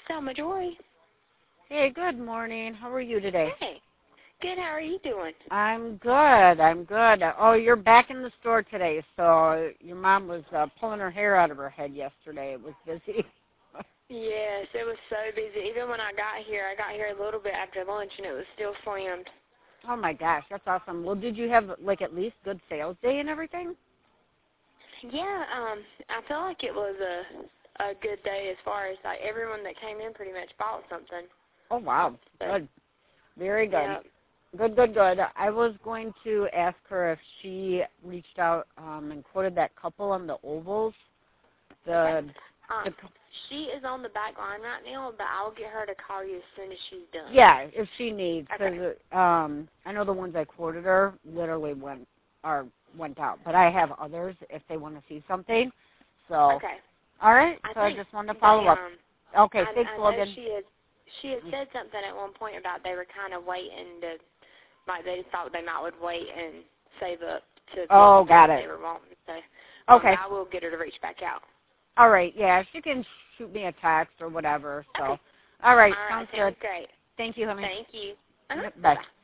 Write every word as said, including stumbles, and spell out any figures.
Selma Joy. Hey, good morning. How are you today? Hey. Good. How are you doing? I'm good. I'm good. Oh, you're back in the store today, so your mom was uh, pulling her hair out of her head yesterday. It was busy. Yes, it was so busy. Even when I got here, I got here a little bit after lunch, and it was still slammed. Oh, my gosh. That's awesome. Well, did you have, like, at least good sales day and everything? Yeah, um, I feel like it was a a good day as far as, like, everyone that came in pretty much bought something. Oh, wow. So, Good. Very good. yeah. Good, good, good. I was going to ask her if she reached out um, and quoted that couple on the ovals. The, Okay. Um, the she is on the back line right now, but I'll get her to call you as soon as she's done. Yeah, if she needs, because Okay. um, I know the ones I quoted her literally went or went out, but I have others if they want to see something. So, Okay. all right. I so I think just wanted to follow they, up. um, Okay, I, thanks, I know Logan. she had she had said something at one point about they were kind of waiting to, like they thought they might would wait and save up to Oh, get got what it. they were wanting. So, um, Okay. I will get her to reach back out. All right. Yeah, she can shoot me a text or whatever. So, Okay. all right. All right. Sounds Sounds good. great. Thank you, honey. Thank you. Uh-huh. Bye. Bye-bye.